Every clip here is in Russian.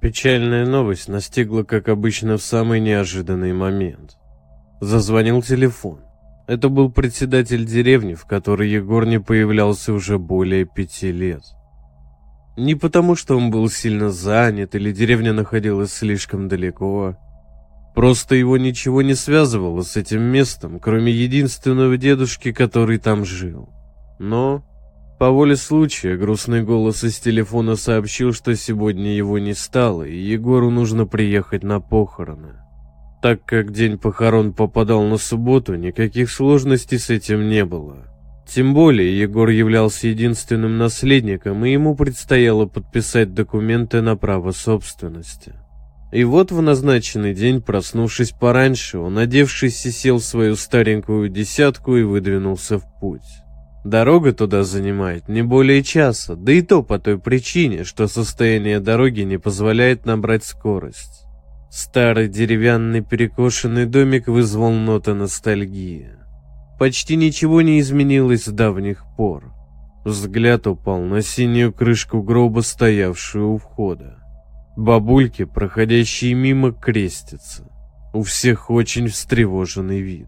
Печальная новость настигла, как обычно, в самый неожиданный момент. Зазвонил телефон. Это был председатель деревни, в которой Егор не появлялся уже более 5 лет. Не потому, что он был сильно занят или деревня находилась слишком далеко. Просто его ничего не связывало с этим местом, кроме единственного дедушки, который там жил. Но, по воле случая, грустный голос из телефона сообщил, что сегодня его не стало, и Егору нужно приехать на похороны. Так как день похорон попадал на субботу, никаких сложностей с этим не было. Тем более, Егор являлся единственным наследником, и ему предстояло подписать документы на право собственности. И вот в назначенный день, проснувшись пораньше, он, одевшись, сел в свою старенькую десятку и выдвинулся в путь. Дорога туда занимает не более часа, да и то по той причине, что состояние дороги не позволяет набрать скорость. Старый деревянный перекошенный домик вызвал ноты ностальгии. Почти ничего не изменилось с давних пор. Взгляд упал на синюю крышку гроба, стоявшую у входа. Бабульки, проходящие мимо, крестятся. У всех очень встревоженный вид.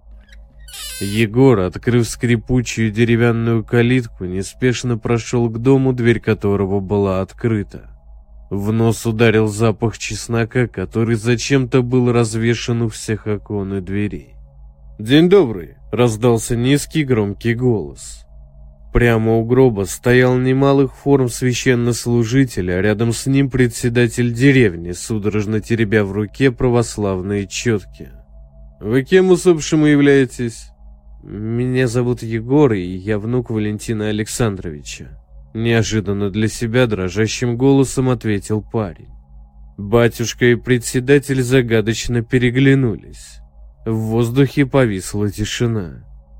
Егор, открыв скрипучую деревянную калитку, неспешно прошел к дому, дверь которого была открыта. В нос ударил запах чеснока, который зачем-то был развешан у всех окон и дверей. «День добрый!» — раздался низкий громкий голос. Прямо у гроба стоял немалых форм священнослужитель, а рядом с ним председатель деревни, судорожно теребя в руке православные четки. «Вы кем усопшему являетесь?» «Меня зовут Егор, и я внук Валентина Александровича», — неожиданно для себя дрожащим голосом ответил парень. Батюшка и председатель загадочно переглянулись. В воздухе повисла тишина.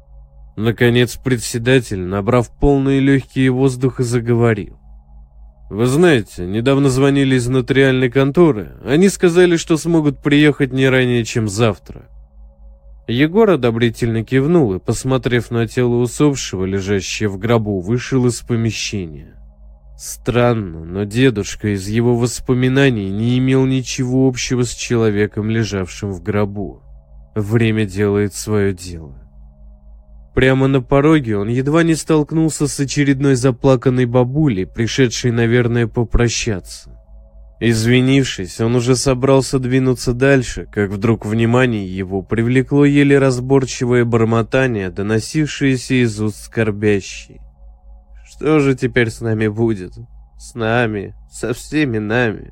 Наконец председатель, набрав полные легкие воздуха, заговорил. «Вы знаете, недавно звонили из нотариальной конторы. Они сказали, что смогут приехать не ранее, чем завтра». Егор одобрительно кивнул и, посмотрев на тело усопшего, лежащее в гробу, вышел из помещения. Странно, но дедушка из его воспоминаний не имел ничего общего с человеком, лежавшим в гробу. Время делает свое дело. Прямо на пороге он едва не столкнулся с очередной заплаканной бабулей, пришедшей, наверное, попрощаться. Извинившись, он уже собрался двинуться дальше, как вдруг внимание его привлекло еле разборчивое бормотание, доносившееся из уст скорбящей. «Что же теперь с нами будет? С нами, со всеми нами?»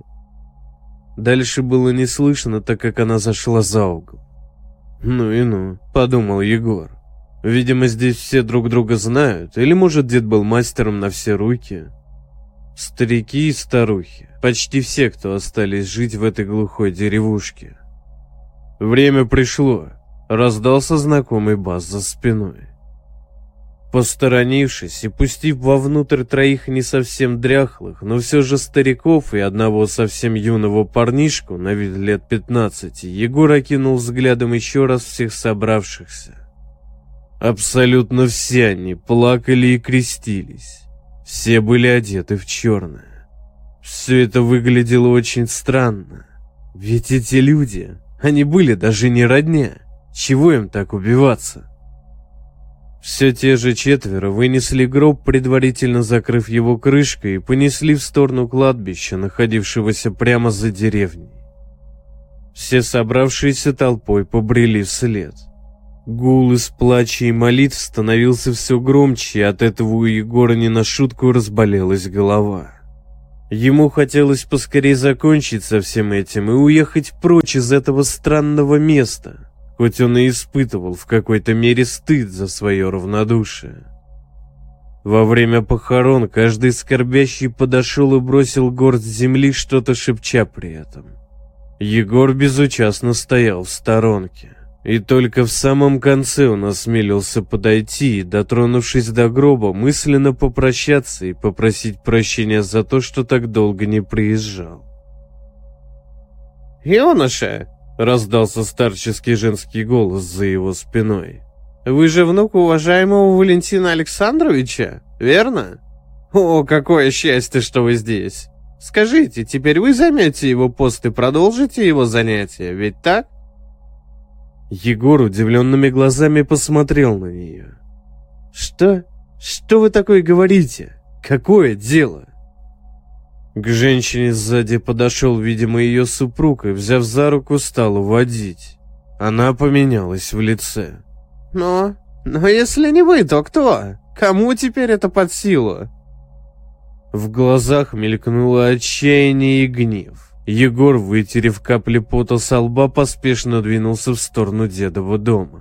Дальше было не слышно, так как она зашла за угол. «Ну и ну», — подумал Егор. «Видимо, здесь все друг друга знают, или, может, дед был мастером на все руки?» Старики и старухи, почти все, кто остались жить в этой глухой деревушке. «Время пришло», — раздался знакомый бас за спиной. Посторонившись и пустив вовнутрь троих не совсем дряхлых, но все же стариков и одного совсем юного парнишку, на вид лет 15, Егор окинул взглядом еще раз всех собравшихся. Абсолютно все они плакали и крестились. Все были одеты в черное. Все это выглядело очень странно. Ведь эти люди, они были даже не родня. Чего им так убиваться? Все те же четверо вынесли гроб, предварительно закрыв его крышкой, и понесли в сторону кладбища, находившегося прямо за деревней. Все собравшиеся толпой побрели вслед. Гул из плача и молитв становился все громче, и от этого у Егора не на шутку разболелась голова. Ему хотелось поскорее закончить со всем этим и уехать прочь из этого странного места, хоть он и испытывал в какой-то мере стыд за свое равнодушие. Во время похорон каждый скорбящий подошел и бросил горсть земли, что-то шепча при этом. Егор безучастно стоял в сторонке. И только в самом конце он осмелился подойти и, дотронувшись до гроба, мысленно попрощаться и попросить прощения за то, что так долго не приезжал. «Юноша!» — раздался старческий женский голос за его спиной. «Вы же внук уважаемого Валентина Александровича, верно? О, какое счастье, что вы здесь! Скажите, теперь вы займете его пост и продолжите его занятия, ведь так?» Егор удивленными глазами посмотрел на нее. «Что? Что вы такое говорите? Какое дело?» К женщине сзади подошел, видимо, ее супруг, и, взяв за руку, стал уводить. Она поменялась в лице. Но если не вы, то кто? Кому теперь это под силу?» В глазах мелькнуло отчаяние и гнев. Егор, вытерев капли пота со лба, поспешно двинулся в сторону дедова дома.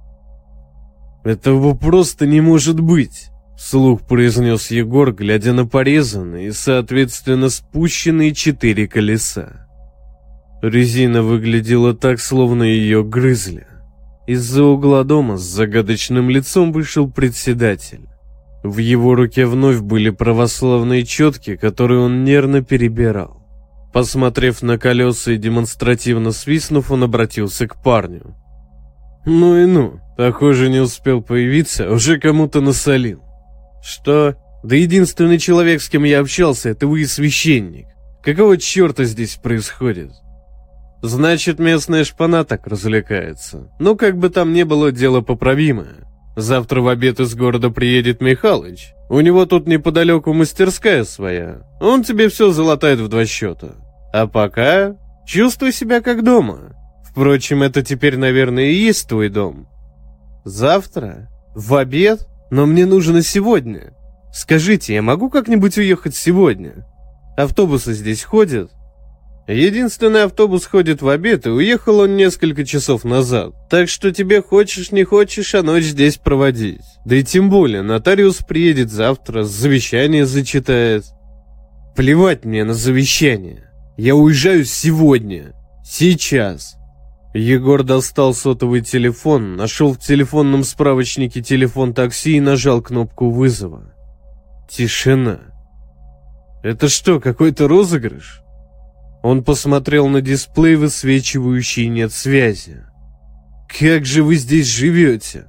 «Этого просто не может быть!» — вслух произнес Егор, глядя на порезанные и, соответственно, спущенные 4 колеса. Резина выглядела так, словно ее грызли. Из-за угла дома с загадочным лицом вышел председатель. В его руке вновь были православные четки, которые он нервно перебирал. Посмотрев на колеса и демонстративно свистнув, он обратился к парню. «Ну и ну, похоже, не успел появиться, а уже кому-то насолил». «Что? Да единственный человек, с кем я общался, это вы и священник. Какого черта здесь происходит?» «Значит, местная шпана так развлекается. Ну, как бы там ни было, дело поправимое. Завтра в обед из города приедет Михалыч. У него тут неподалеку мастерская своя. Он тебе все залатает в 2 счета. А пока чувствуй себя как дома. Впрочем, это теперь, наверное, и есть твой дом». «Завтра? В обед? Но мне нужно сегодня. Скажите, я могу как-нибудь уехать сегодня? Автобусы здесь ходят?» «Единственный автобус ходит в обед, и уехал он несколько часов назад. Так что тебе хочешь не хочешь, а ночь здесь проводить. Да и тем более, нотариус приедет завтра, завещание зачитает». «Плевать мне на завещание. Я уезжаю сегодня. Сейчас». Егор достал сотовый телефон, нашел в телефонном справочнике телефон такси и нажал кнопку вызова. Тишина. «Это что, какой-то розыгрыш?» Он посмотрел на дисплей, высвечивающий «нет связи». «Как же вы здесь живете?»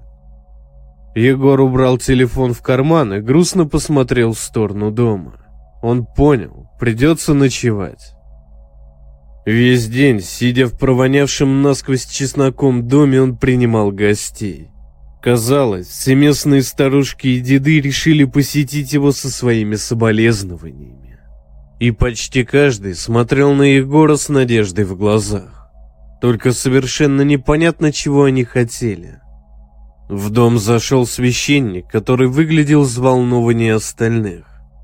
Егор убрал телефон в карман и грустно посмотрел в сторону дома. Он понял, придется ночевать. Весь день, сидя в провонявшем насквозь чесноком доме, он принимал гостей. Казалось, все местные старушки и деды решили посетить его со своими соболезнованиями. И почти каждый смотрел на Егора с надеждой в глазах. Только совершенно непонятно, чего они хотели. В дом зашел священник, который выглядел взволнованнее остальных.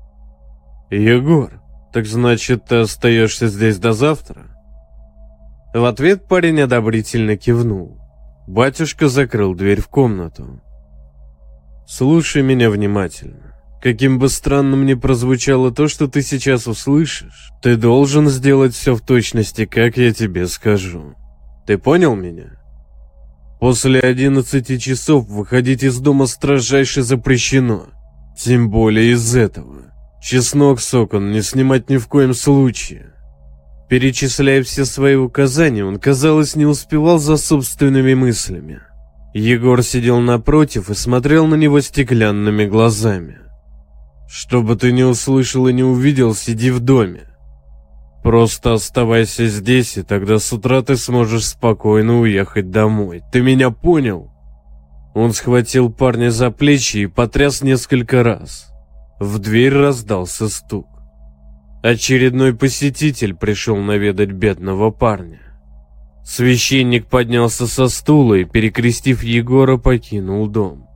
«Егор, так значит, ты остаешься здесь до завтра?» В ответ парень одобрительно кивнул. Батюшка закрыл дверь в комнату. «Слушай меня внимательно. Каким бы странным ни прозвучало то, что ты сейчас услышишь, ты должен сделать все в точности, как я тебе скажу. Ты понял меня? После 11 часов выходить из дома строжайше запрещено. Тем более из этого. Чеснок с окон не снимать ни в коем случае». Перечисляя все свои указания, он, казалось, не успевал за собственными мыслями. Егор сидел напротив и смотрел на него стеклянными глазами. «Что бы ты ни услышал и не увидел, сиди в доме. Просто оставайся здесь, и тогда с утра ты сможешь спокойно уехать домой. Ты меня понял?» Он схватил парня за плечи и потряс несколько раз. В дверь раздался стук. Очередной посетитель пришел наведать бедного парня. Священник поднялся со стула и, перекрестив Егора, покинул дом.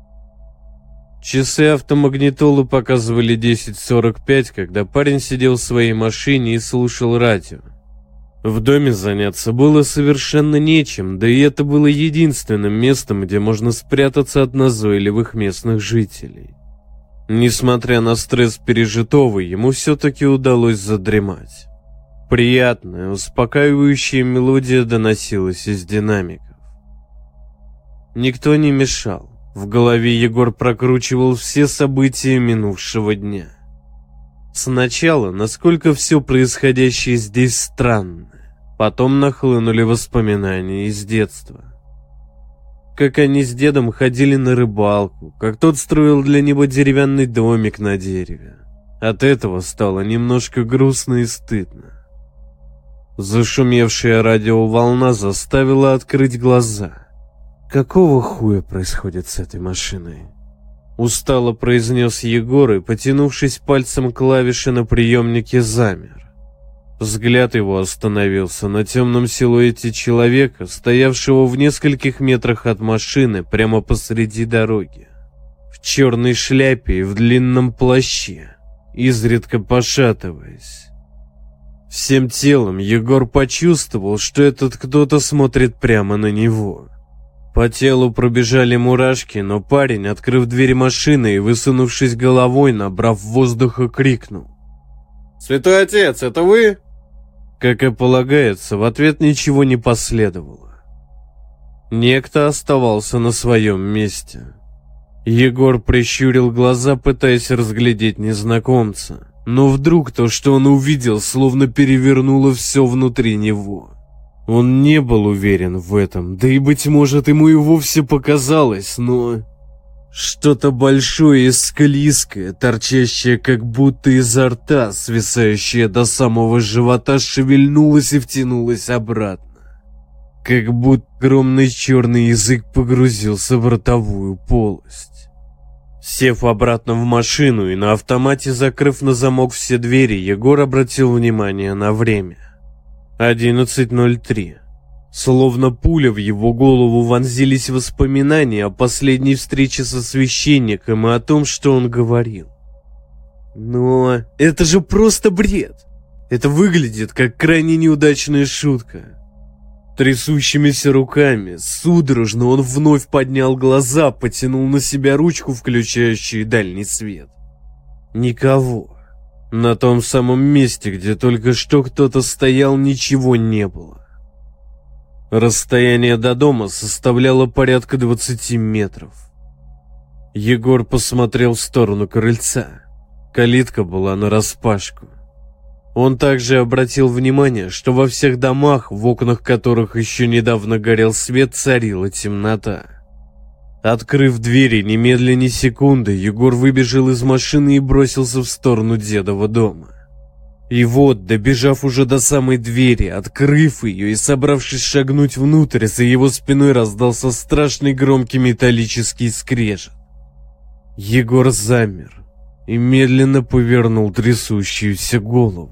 Часы автомагнитолы показывали 10:45, когда парень сидел в своей машине и слушал радио. В доме заняться было совершенно нечем, да и это было единственным местом, где можно спрятаться от назойливых местных жителей. Несмотря на стресс пережитого, ему все-таки удалось задремать. Приятная, успокаивающая мелодия доносилась из динамиков. Никто не мешал. В голове Егор прокручивал все события минувшего дня. Сначала, насколько все происходящее здесь странно. Потом нахлынули воспоминания из детства. Как они с дедом ходили на рыбалку, как тот строил для него деревянный домик на дереве. От этого стало немножко грустно и стыдно. Зашумевшая радиоволна заставила открыть глаза. «Какого хуя происходит с этой машиной?» Устало произнес Егор и, потянувшись пальцем клавиши на приемнике, замер. Взгляд его остановился на темном силуэте человека, стоявшего в нескольких метрах от машины прямо посреди дороги. В черной шляпе и в длинном плаще, изредка пошатываясь. Всем телом Егор почувствовал, что этот кто-то смотрит прямо на него. По телу пробежали мурашки, но парень, открыв дверь машины и высунувшись головой, набрав воздуха, крикнул: «Святой отец, это вы?» Как и полагается, в ответ ничего не последовало. Некто оставался на своем месте. Егор прищурил глаза, пытаясь разглядеть незнакомца. Но вдруг то, что он увидел, словно перевернуло все внутри него. Он не был уверен в этом, да и, быть может, ему и вовсе показалось, но... Что-то большое и склизкое, торчащее как будто изо рта, свисающее до самого живота, шевельнулось и втянулось обратно. Как будто огромный черный язык погрузился в ротовую полость. Сев обратно в машину и на автомате закрыв на замок все двери, Егор обратил внимание на время. 11:03. Словно пуля в его голову вонзились воспоминания о последней встрече со священником и о том, что он говорил. Но это же просто бред. Это выглядит как крайне неудачная шутка. Трясущимися руками, судорожно он вновь поднял глаза, потянул на себя ручку, включающую дальний свет. Никого. На том самом месте, где только что кто-то стоял, ничего не было. Расстояние до дома составляло порядка 20 метров. Егор посмотрел в сторону крыльца. Калитка была нараспашку. Он также обратил внимание, что во всех домах, в окнах которых еще недавно горел свет, царила темнота. Открыв двери, немедленно ни секунды, Егор выбежал из машины и бросился в сторону дедова дома. И вот, добежав уже до самой двери, открыв ее и собравшись шагнуть внутрь, за его спиной раздался страшный громкий металлический скрежет. Егор замер и медленно повернул трясущуюся голову.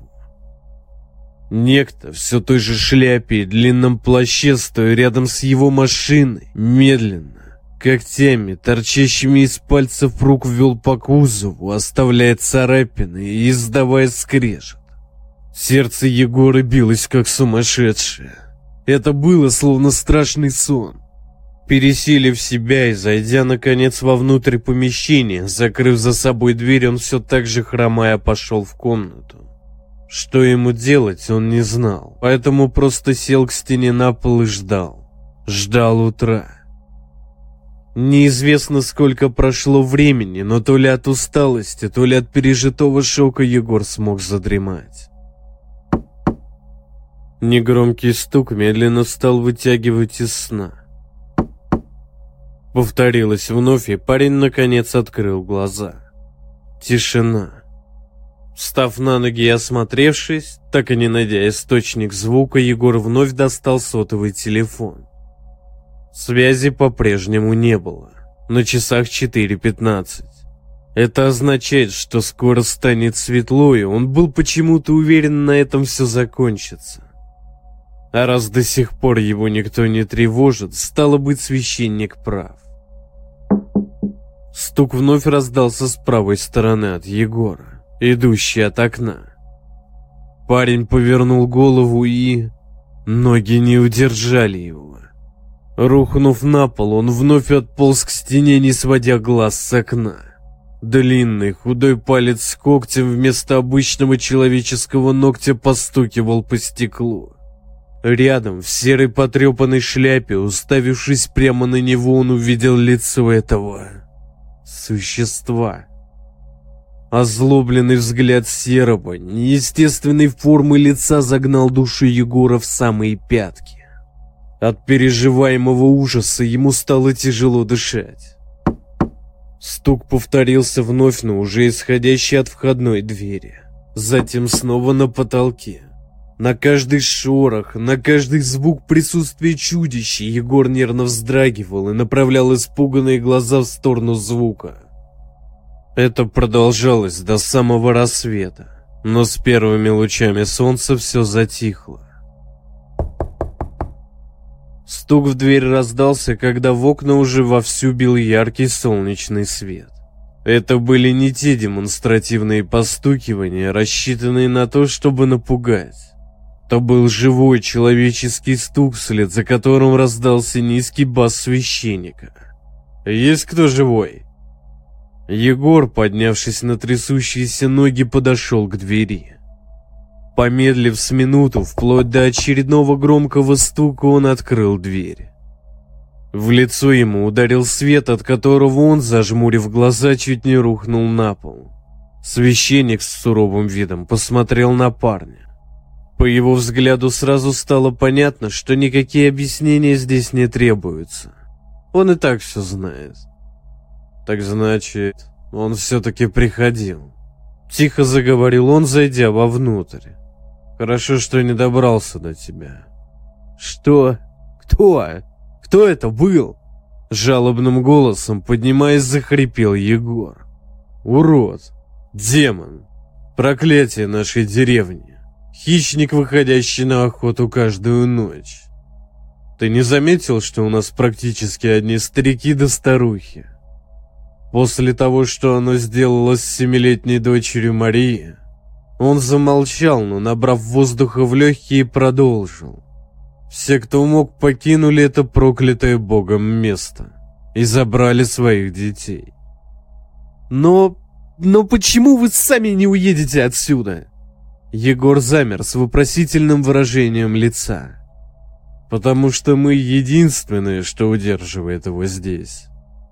Некто в все той же шляпе и длинном плаще, стоя рядом с его машиной, медленно, когтями, торчащими из пальцев рук, вел по кузову, оставляя царапины и издавая скрежет. Сердце Егора билось как сумасшедшее. Это было словно страшный сон. Пересилив себя и зайдя наконец вовнутрь помещения, закрыв за собой дверь, он все так же хромая пошел в комнату. Что ему делать, он не знал, поэтому просто сел к стене на пол и ждал. Ждал утра. Неизвестно, сколько прошло времени, но то ли от усталости, то ли от пережитого шока Егор смог задремать. Негромкий стук медленно стал вытягивать из сна. Повторилось вновь, и парень наконец открыл глаза. Тишина. Встав на ноги и осмотревшись, так и не найдя источник звука, Егор вновь достал сотовый телефон. Связи по-прежнему не было. На часах 4:15. Это означает, что скоро станет светло, и он был почему-то уверен, на этом все закончится. А раз до сих пор его никто не тревожит, стало быть, священник прав. Стук вновь раздался с правой стороны от Егора, идущий от окна. Парень повернул голову и... ноги не удержали его. Рухнув на пол, он вновь отполз к стене, не сводя глаз с окна. Длинный, худой палец с когтем вместо обычного человеческого ногтя постукивал по стеклу. Рядом, в серой потрепанной шляпе, уставившись прямо на него, он увидел лицо этого... существа. Озлобленный взгляд серого, неестественной формы лица загнал душу Егора в самые пятки. От переживаемого ужаса ему стало тяжело дышать. Стук повторился вновь, но уже исходящий от входной двери. Затем снова на потолке. На каждый шорох, на каждый звук присутствия чудища Егор нервно вздрагивал и направлял испуганные глаза в сторону звука. Это продолжалось до самого рассвета, но с первыми лучами солнца все затихло. Стук в дверь раздался, когда в окна уже вовсю бил яркий солнечный свет. Это были не те демонстративные постукивания, рассчитанные на то, чтобы напугать. То был живой человеческий стук, вслед за которым раздался низкий бас священника. «Есть кто живой?» Егор, поднявшись на трясущиеся ноги, подошел к двери. Помедлив с минуту, вплоть до очередного громкого стука, он открыл дверь. В лицо ему ударил свет, от которого он, зажмурив глаза, чуть не рухнул на пол. Священник с суровым видом посмотрел на парня. По его взгляду сразу стало понятно, что никакие объяснения здесь не требуются. Он и так все знает. «Так значит, он все-таки приходил», — тихо заговорил он, зайдя вовнутрь. «Хорошо, что не добрался до тебя». «Что? Кто? Кто это был?» Жалобным голосом, поднимаясь, захрипел Егор. «Урод! Демон! Проклятие нашей деревни! Хищник, выходящий на охоту каждую ночь! Ты не заметил, что у нас практически одни старики да старухи? После того, что оно сделало с 7-летней дочерью Марии, он замолчал, но, набрав воздуха в легкие, продолжил. Все, кто мог, покинули это проклятое Богом место и забрали своих детей. Но почему вы сами не уедете отсюда?» Егор замер с вопросительным выражением лица. «Потому что мы единственное, что удерживает его здесь.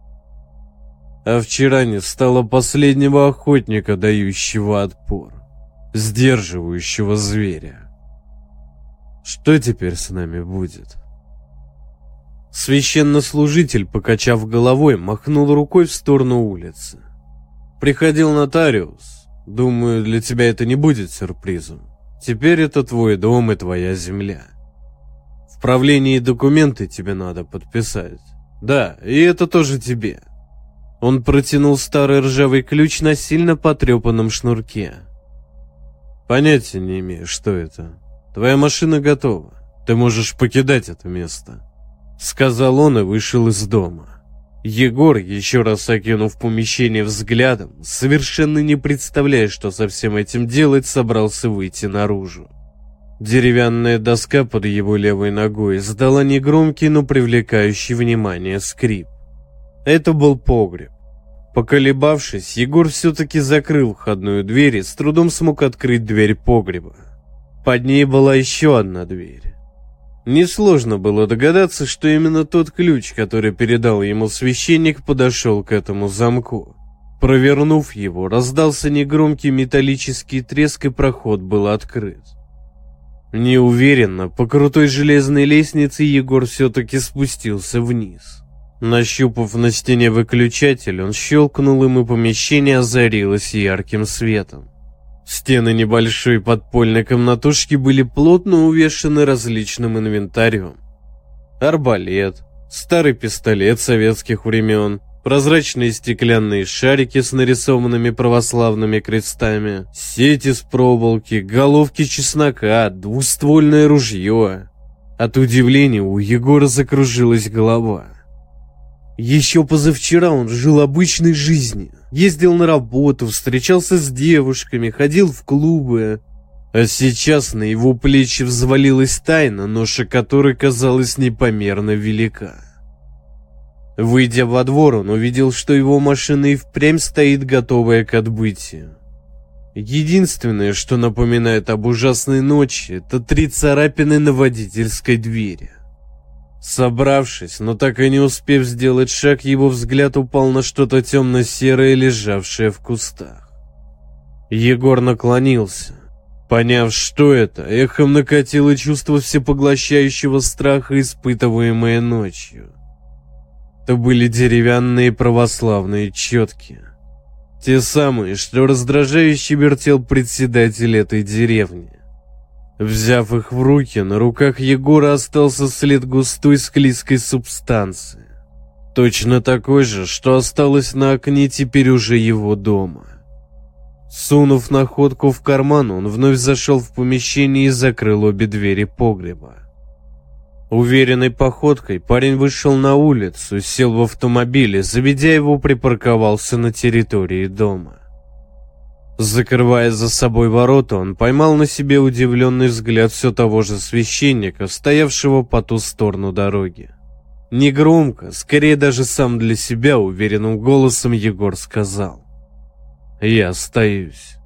А вчера не стало последнего охотника, дающего отпор, сдерживающего зверя. Что теперь с нами будет?» Священнослужитель, покачав головой, махнул рукой в сторону улицы. «Приходил нотариус. Думаю, для тебя это не будет сюрпризом. Теперь это твой дом и твоя земля. В правлении документы тебе надо подписать. Да, и это тоже тебе». Он протянул старый ржавый ключ на сильно потрепанном шнурке. «Понятия не имею, что это. Твоя машина готова. Ты можешь покидать это место», — сказал он и вышел из дома. Егор, еще раз окинув помещение взглядом, совершенно не представляя, что со всем этим делать, собрался выйти наружу. Деревянная доска под его левой ногой издала негромкий, но привлекающий внимание скрип. Это был погреб. Поколебавшись, Егор все-таки закрыл входную дверь и с трудом смог открыть дверь погреба. Под ней была еще одна дверь. Несложно было догадаться, что именно тот ключ, который передал ему священник, подошел к этому замку. Провернув его, раздался негромкий металлический треск, и проход был открыт. Неуверенно, по крутой железной лестнице Егор все-таки спустился вниз. Нащупав на стене выключатель, он щелкнул им, и помещение озарилось ярким светом. Стены небольшой подпольной комнатушки были плотно увешаны различным инвентарем. Арбалет, старый пистолет советских времен, прозрачные стеклянные шарики с нарисованными православными крестами, сети с проволоки, головки чеснока, двуствольное ружье. От удивления у Егора закружилась голова. Еще позавчера он жил обычной жизнью, ездил на работу, встречался с девушками, ходил в клубы. А сейчас на его плечи взвалилась тайна, ноша которой казалась непомерно велика. Выйдя во двор, он увидел, что его машина и впрямь стоит, готовая к отбытию. Единственное, что напоминает об ужасной ночи, это 3 царапины на водительской двери. Собравшись, но так и не успев сделать шаг, его взгляд упал на что-то темно-серое, лежавшее в кустах. Егор наклонился. Поняв, что это, эхом накатило чувство всепоглощающего страха, испытываемое ночью. то были деревянные православные четки. Те самые, что раздражающе вертел председатель этой деревни. Взяв их в руки, на руках Егора остался след густой склизкой субстанции. Точно такой же, что осталось на окне теперь уже его дома. Сунув находку в карман, он вновь зашел в помещение и закрыл обе двери погреба. Уверенной походкой парень вышел на улицу, сел в автомобиль и, заведя его, припарковался на территории дома. Закрывая за собой ворота, он поймал на себе удивленный взгляд все того же священника, стоявшего по ту сторону дороги. Негромко, скорее даже сам для себя, уверенным голосом Егор сказал: «Я остаюсь».